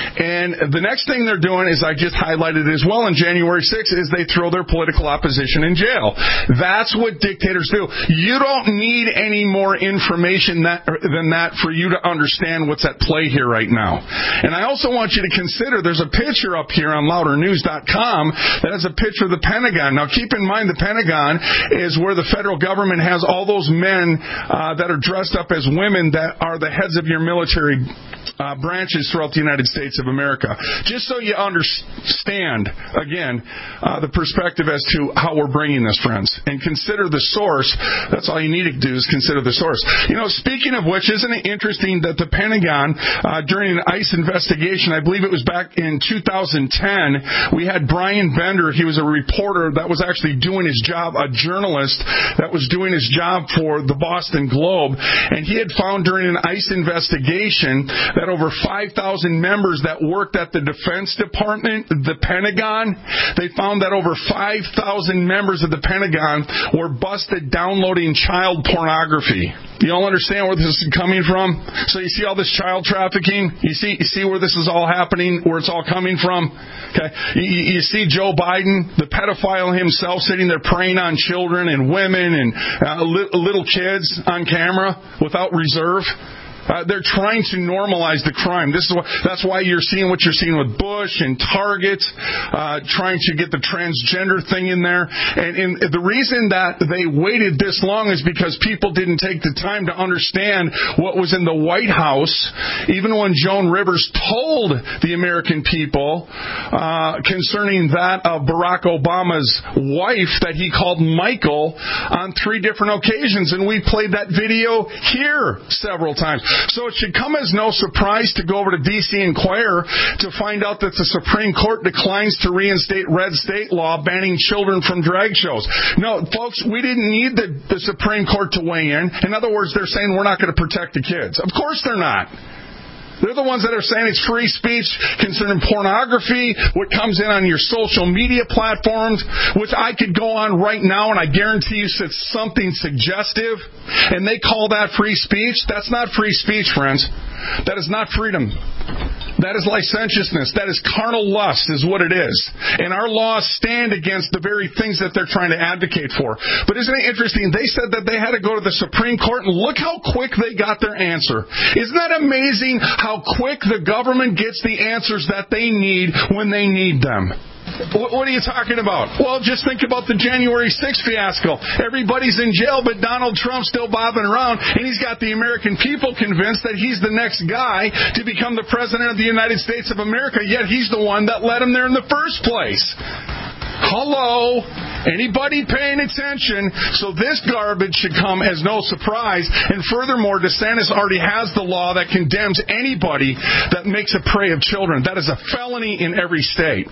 E: And the next thing they're doing, is I just highlighted as well on January sixth, is they throw their political opposition in jail. That's what dictators do. You don't need any more information That, than that for you to understand what's at play here right now. And I also want you to consider, there's a picture up here on louder news dot com that has a picture of the Pentagon. Now keep in mind, the Pentagon is where the federal government has all those men uh, that are dressed up as women that are the heads of your military uh, branches throughout the United States of America. Just so you understand, again, uh, the perspective as to how we're bringing this, friends. And consider the source. That's all you need to do, is consider the source. You know, speaking of which, isn't it interesting that the Pentagon, uh, during an ICE investigation, I believe it was back in two thousand ten, we had Brian Bender. He was a reporter that was actually doing his job, a journalist that was doing his job for the Boston Globe, and he had found during an ICE investigation that over five thousand members that worked at the Defense Department, the Pentagon, they found that over five thousand members of the Pentagon were busted downloading child pornography. You all understand where this is coming from? So you see all this child trafficking? You see you see where this is all happening, where it's all coming from? Okay. You, you see Joe Biden, the pedophile himself, sitting there preying on children and women and uh, li- little kids on camera without reserve. Uh, they're trying to normalize the crime. This is what, that's why you're seeing what you're seeing with Bush and Target, uh, trying to get the transgender thing in there. And, and the reason that they waited this long is because people didn't take the time to understand what was in the White House, even when Joan Rivers told the American people uh, concerning that of Barack Obama's wife that he called Michael on three different occasions. And we played that video here several times. So it should come as no surprise to go over to D C Inquirer to find out that the Supreme Court declines to reinstate red state law banning children from drag shows. No, folks, we didn't need the, the Supreme Court to weigh in. In other words, they're saying we're not going to protect the kids. Of course they're not. They're the ones that are saying it's free speech concerning pornography, what comes in on your social media platforms, which I could go on right now and I guarantee you said something suggestive, and they call that free speech. That's not free speech, friends. That is not freedom. That is licentiousness. That is carnal lust is what it is. And our laws stand against the very things that they're trying to advocate for. But isn't it interesting? They said that they had to go to the Supreme Court, and look how quick they got their answer. Isn't that amazing how quick the government gets the answers that they need when they need them? What are you talking about? Well, just think about the January sixth fiasco. Everybody's in jail, but Donald Trump's still bobbing around, and he's got the American people convinced that he's the next guy to become the President of the United States of America, yet he's the one that led him there in the first place. Hello? Anybody paying attention? So this garbage should come as no surprise. And furthermore, DeSantis already has the law that condemns anybody that makes a prey of children. That is a felony in every state.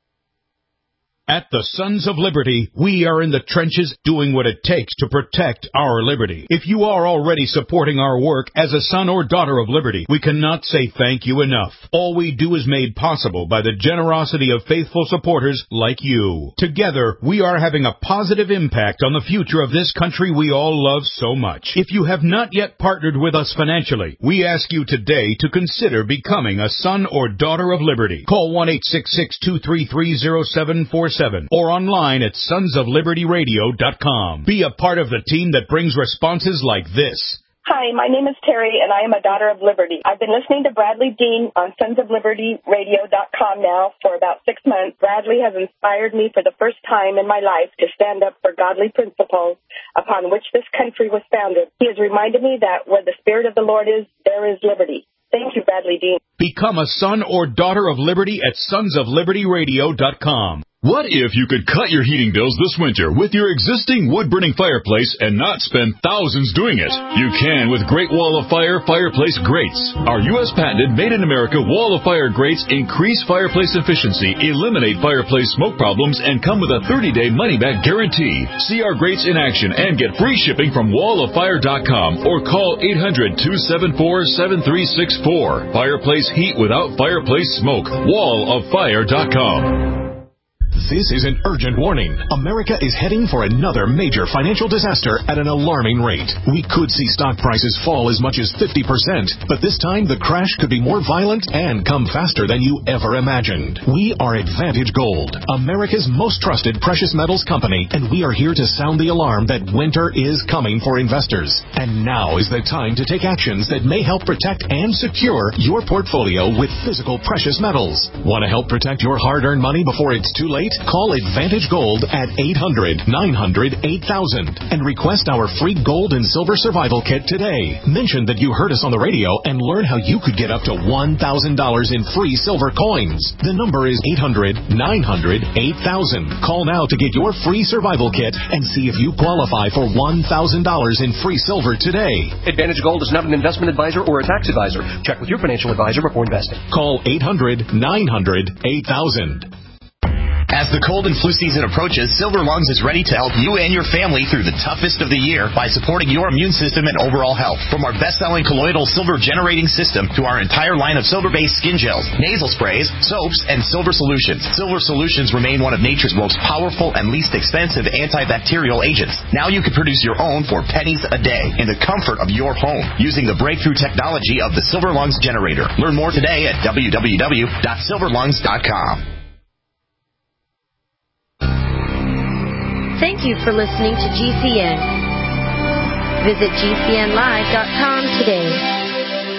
C: At the Sons of Liberty, we are in the trenches doing what it takes to protect our liberty. If you are already supporting our work as a son or daughter of liberty, we cannot say thank you enough. All we do is made possible by the generosity of faithful supporters like you. Together, we are having a positive impact on the future of this country we all love so much. If you have not yet partnered with us financially, we ask you today to consider becoming a son or daughter of liberty. Call one eight six six, two three three, zero seven four seven or online at sons of liberty radio dot com. Be a part of the team that brings responses like this.
O: Hi, my name is Terry, and I am a daughter of liberty. I've been listening to Bradley Dean on sons of liberty radio dot com now for about six months. Bradley has inspired me for the first time in my life to stand up for godly principles upon which this country was founded. He has reminded me that where the Spirit of the Lord is, there is liberty. Thank you, Bradley Dean.
C: Become a son or daughter of liberty at sons of liberty radio dot com.
P: What if you could cut your heating bills this winter with your existing wood-burning fireplace and not spend thousands doing it? You can with Great Wall of Fire Fireplace Grates. Our U S patented made-in-America Wall of Fire grates increase fireplace efficiency, eliminate fireplace smoke problems, and come with a thirty-day money-back guarantee. See our grates in action and get free shipping from wall of fire dot com or call eight hundred, two seven four, seven three six four. Fireplace heat without fireplace smoke. wall of fire dot com.
A: This is an urgent warning. America is heading for another major financial disaster at an alarming rate. We could see stock prices fall as much as fifty percent, but this time the crash could be more violent and come faster than you ever imagined. We are Advantage Gold, America's most trusted precious metals company, and we are here to sound the alarm that winter is coming for investors. And now is the time to take actions that may help protect and secure your portfolio with physical precious metals. Want to help protect your hard-earned money before it's too late? Call Advantage Gold at eight hundred, nine hundred, eight thousand and request our free gold and silver survival kit today. Mention that you heard us on the radio and learn how you could get up to one thousand dollars in free silver coins. The number is eight hundred, nine hundred, eight thousand. Call now to get your free survival kit and see if you qualify for one thousand dollars in free silver today.
Q: Advantage Gold is not an investment advisor or a tax advisor. Check with your financial advisor before investing.
A: Call eight hundred, nine hundred, eight thousand.
R: As the cold and flu season approaches, Silver Lungs is ready to help you and your family through the toughest of the year by supporting your immune system and overall health. From our best-selling colloidal silver generating system to our entire line of silver-based skin gels, nasal sprays, soaps, and silver solutions. Silver solutions remain one of nature's most powerful and least expensive antibacterial agents. Now you can produce your own for pennies a day in the comfort of your home using the breakthrough technology of the Silver Lungs generator. Learn more today at w w w dot silver lungs dot com.
I: Thank you for listening to G C N. Visit G C N live dot com today.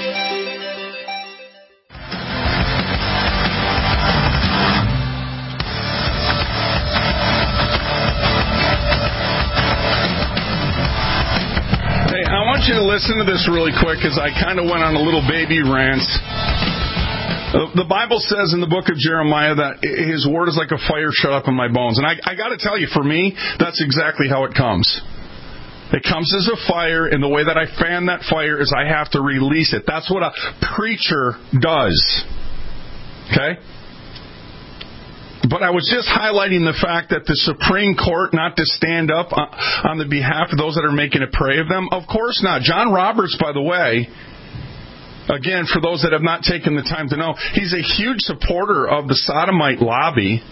E: want you to listen to this really quick because I kind of went on a little baby rant. The Bible says in the book of Jeremiah that his word is like a fire shut up in my bones. And I, I got to tell you, for me, that's exactly how it comes. It comes as a fire, and the way that I fan that fire is I have to release it. That's what a preacher does. Okay? But I was just highlighting the fact that the Supreme Court not to stand up on the behalf of those that are making a prey of them. Of course not. John Roberts, by the way, again, for those that have not taken the time to know, he's a huge supporter of the sodomite lobby.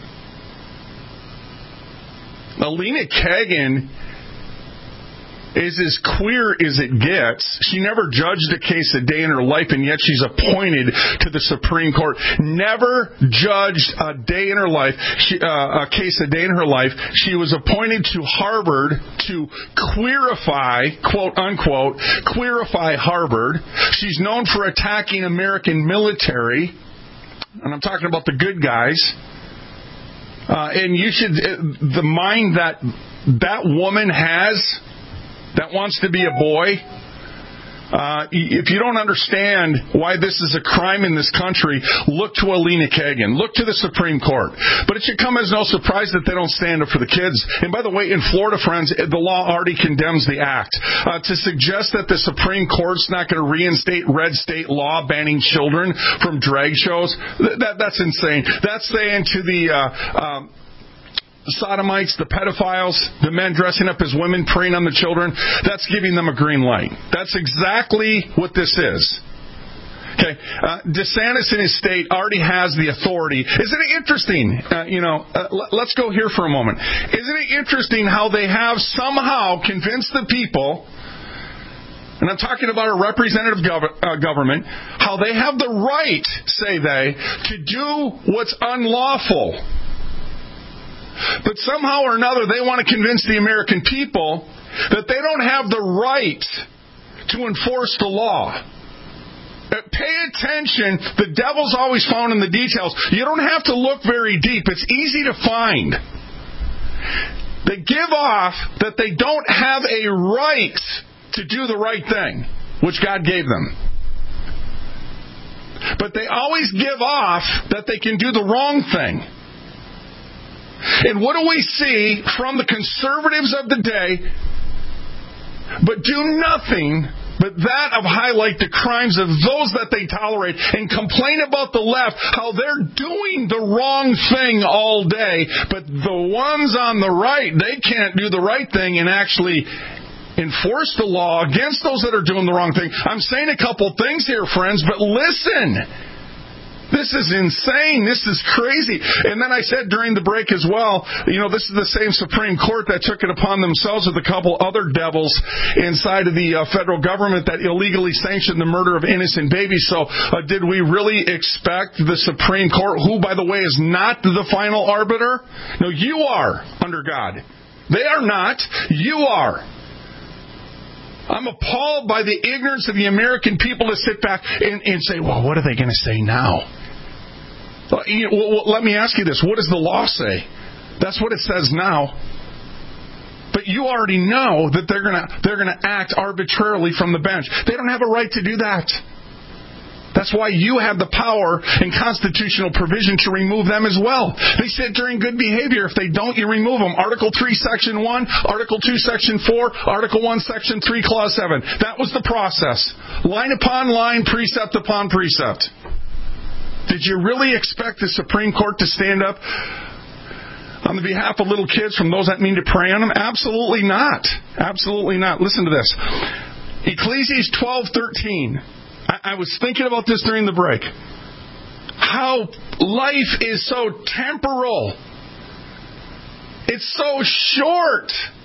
E: Elena Kagan is as queer as it gets. She never judged a case a day in her life, and yet she's appointed to the Supreme Court. Never judged a day in her life, she, uh, a case a day in her life. She was appointed to Harvard to queerify, quote unquote, queerify Harvard. She's known for attacking American military, and I'm talking about the good guys. Uh, and you should, the mind that that woman has, that wants to be a boy, uh, if you don't understand why this is a crime in this country, look to Elena Kagan. Look to the Supreme Court. But it should come as no surprise that they don't stand up for the kids. And by the way, in Florida, friends, the law already condemns the act. Uh, to suggest that the Supreme Court's not going to reinstate red state law banning children from drag shows, that, that's insane. That's saying to the... Uh, um, The sodomites, the pedophiles, the men dressing up as women, preying on the children, that's giving them a green light. That's exactly what this is. Okay, uh, DeSantis in his state already has the authority. Isn't it interesting? Uh, you know, uh, l- let's go here for a moment. Isn't it interesting how they have somehow convinced the people, and I'm talking about a representative gov- uh, government, how they have the right, say they, to do what's unlawful. But somehow or another, they want to convince the American people that they don't have the right to enforce the law. Pay attention. The devil's always found in the details. You don't have to look very deep. It's easy to find. They give off that they don't have a right to do the right thing, which God gave them. But they always give off that they can do the wrong thing. And what do we see from the conservatives of the day? But do nothing but that of highlight the crimes of those that they tolerate and complain about the left, how they're doing the wrong thing all day. But the ones on the right, they can't do the right thing and actually enforce the law against those that are doing the wrong thing. I'm saying a couple things here, friends, but listen. This is insane. This is crazy. And then I said during the break as well, you know, this is the same Supreme Court that took it upon themselves with a couple other devils inside of the uh, federal government that illegally sanctioned the murder of innocent babies. So uh, did we really expect the Supreme Court, who, by the way, is not the final arbiter? No, you are under God. They are not. You are. I'm appalled by the ignorance of the American people to sit back and, and say, well, what are they going to say now? Well, you know, well, let me ask you this. What does the law say? That's what it says now. But you already know that they're going to they're going to act arbitrarily from the bench. They don't have a right to do that. That's why you have the power and constitutional provision to remove them as well. They said during good behavior, if they don't, you remove them. Article three, Section one, Article two, Section four, Article one, Section three, Clause seven. That was the process. Line upon line, precept upon precept. Did you really expect the Supreme Court to stand up on the behalf of little kids from those that mean to prey on them? Absolutely not. Absolutely not. Listen to this. Ecclesiastes twelve thirteen. I was thinking about this during the break. How life is so temporal. It's so short.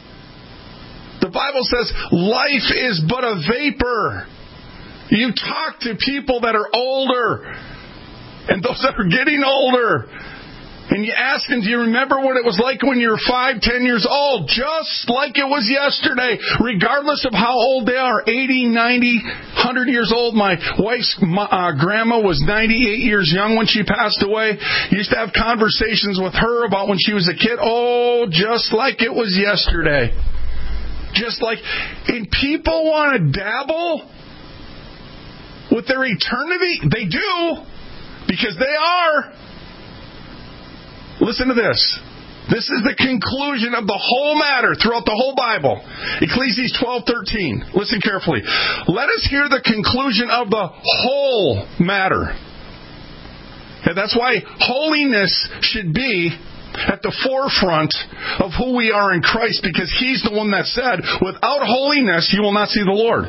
E: The Bible says life is but a vapor. You talk to people that are older and those that are getting older, and you ask them, do you remember what it was like when you were five, ten years old? Just like it was yesterday, regardless of how old they are, eighty, ninety, one hundred years old. My wife's uh, grandma was ninety-eight years young when she passed away. Used to have conversations with her about when she was a kid. Oh, just like it was yesterday. Just like, and people want to dabble with their eternity. They do, because they are. Listen to this. This is the conclusion of the whole matter throughout the whole Bible. Ecclesiastes twelve thirteen. Listen carefully. Let us hear the conclusion of the whole matter. And that's why holiness should be at the forefront of who we are in Christ, because He's the one that said, without holiness you will not see the Lord.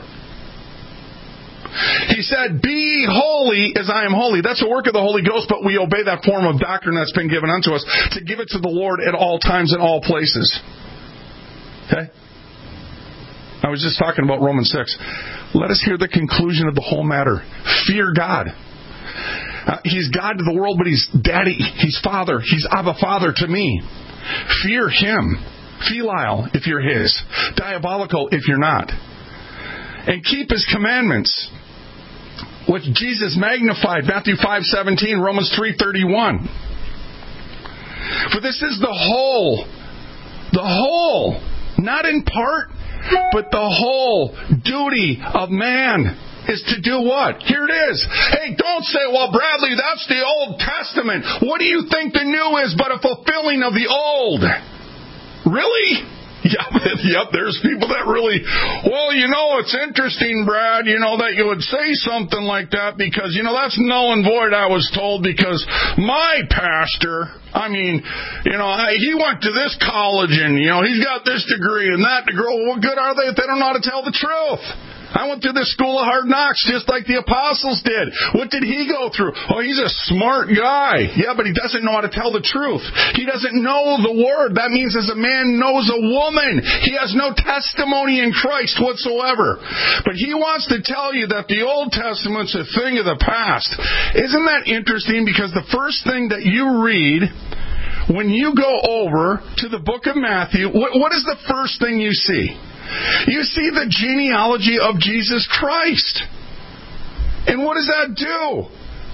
E: He said, be ye holy as I am holy. That's a work of the Holy Ghost, but we obey that form of doctrine that's been given unto us to give it to the Lord at all times and all places. Okay? I was just talking about Romans six. Let us hear the conclusion of the whole matter. Fear God. Uh, he's God to the world, but He's Daddy. He's Father. He's Abba Father to me. Fear Him. Filial, if you're His. Diabolical, if you're not. And keep His commandments, which Jesus magnified. Matthew five seventeen, Romans three thirty-one. For this is the whole, the whole, not in part, but the whole duty of man is to do what? Here it is. Hey, don't say, well, Bradley, that's the Old Testament. What do you think the new is but a fulfilling of the old? Really? Yep, yep, there's people that really, well, you know, it's interesting, Brad, you know, that you would say something like that because, you know, that's null and void, I was told, because my pastor, I mean, you know, I, he went to this college and, you know, he's got this degree and that degree. Well, what good are they if they don't know how to tell the truth? I went through this school of hard knocks just like the apostles did. What did he go through? Oh, he's a smart guy. Yeah, but he doesn't know how to tell the truth. He doesn't know the word. That means as a man knows a woman. He has no testimony in Christ whatsoever. But he wants to tell you that the Old Testament's a thing of the past. Isn't that interesting? Because the first thing that you read when you go over to the book of Matthew, what, what is the first thing you see? You see the genealogy of Jesus Christ. And what does that do?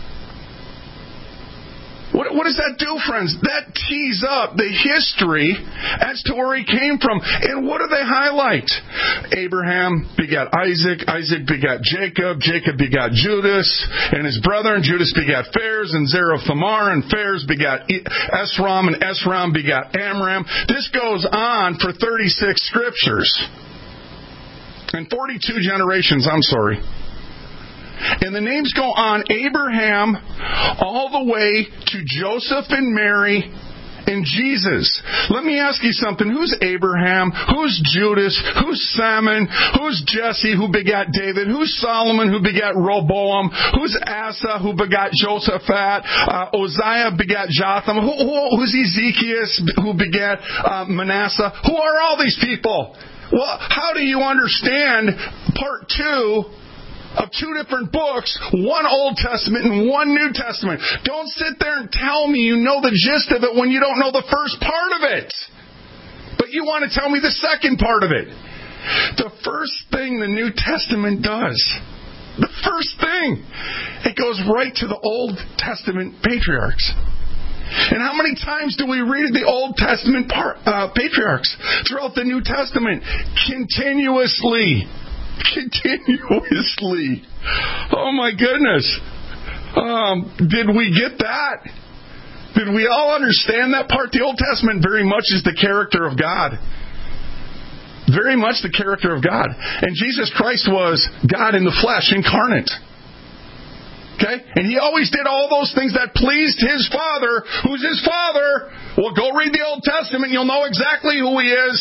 E: What, what does that do, friends? That tees up the history as to where he came from. And what do they highlight? Abraham begat Isaac. Isaac begat Jacob. Jacob begat Judas and his brother. And Judas begat Phares and Zerah Thamar. And Phares begat Esrom. And Esrom begat Amram. This goes on for thirty-six scriptures. And forty-two generations, I'm sorry. And the names go on Abraham all the way to Joseph and Mary and Jesus. Let me ask you something. Who's Abraham? Who's Judas? Who's Salmon? Who's Jesse, who begat David? Who's Solomon, who begat Rehoboam? Who's Asa, who begat Josaphat? Uh, Uzziah begat Jotham. Who, who, who's Ezekiel, who begat uh, Manasseh? Who are all these people? Well, how do you understand part two of two different books, one Old Testament and one New Testament? Don't sit there and tell me you know the gist of it when you don't know the first part of it. But you want to tell me the second part of it. The first thing the New Testament does, the first thing, it goes right to the Old Testament patriarchs. And how many times do we read the Old Testament par- uh, patriarchs throughout the New Testament? Continuously. Continuously. Oh my goodness. Um, did we get that? Did we all understand that part? The Old Testament very much is the character of God. Very much the character of God. And Jesus Christ was God in the flesh, incarnate. Okay? And He always did all those things that pleased His Father. Who's His Father? Well, go read the Old Testament. You'll know exactly who He is.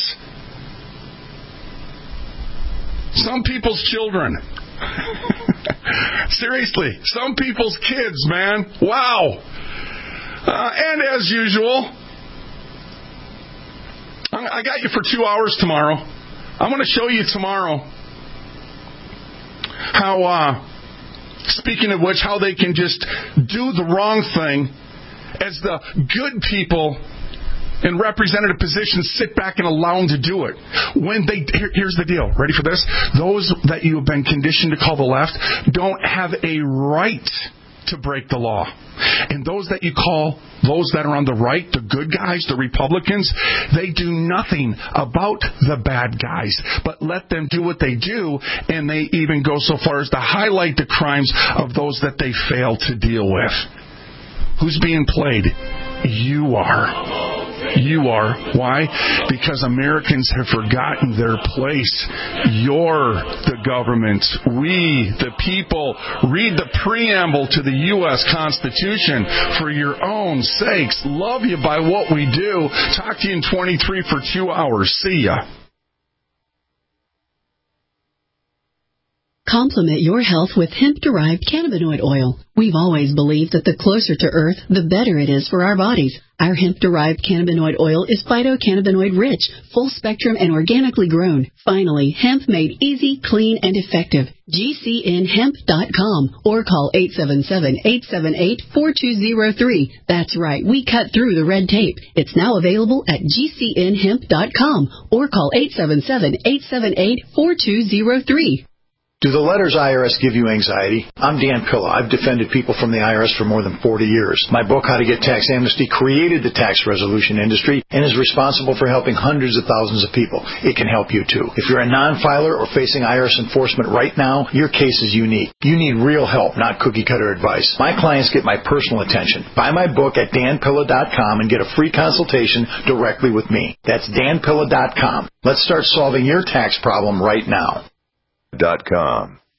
E: Some people's children. Seriously. Some people's kids, man. Wow. Uh, and as usual, I got you for two hours tomorrow. I'm going to show you tomorrow how... Uh, Speaking of which, how they can just do the wrong thing as the good people in representative positions sit back and allow them to do it. When they, here, here's the deal. Ready for this? Those that you have been conditioned to call the left don't have a right to break the law. And those that you call, those that are on the right, the good guys, the Republicans, they do nothing about the bad guys, but let them do what they do, and they even go so far as to highlight the crimes of those that they fail to deal with. Who's being played? You are. You are. Why? Because Americans have forgotten their place. You're the government. We, the people, read the preamble to the U S Constitution for your own sakes. Love you by what we do. Talk to you in twenty-three for two hours. See ya.
S: Complement your health with hemp-derived cannabinoid oil. We've always believed that the closer to Earth, the better it is for our bodies. Our hemp-derived cannabinoid oil is phytocannabinoid-rich, full-spectrum, and organically grown. Finally, hemp made easy, clean, and effective. G C N hemp dot com or call eight seven seven, eight seven eight, four two zero three. That's right, we cut through the red tape. It's now available at G C N hemp dot com or call eight seven seven, eight seven eight, four two zero three.
H: Do the letters I R S give you anxiety? I'm Dan Pilla. I've defended people from the I R S for more than forty years. My book, How to Get Tax Amnesty, created the tax resolution industry and is responsible for helping hundreds of thousands of people. It can help you, too. If you're a non-filer or facing I R S enforcement right now, your case is unique. You need real help, not cookie-cutter advice. My clients get my personal attention. Buy my book at Dan Pilla dot com and get a free consultation directly with me. That's Dan Pilla dot com. Let's start solving your tax problem right now.
J: Dot com.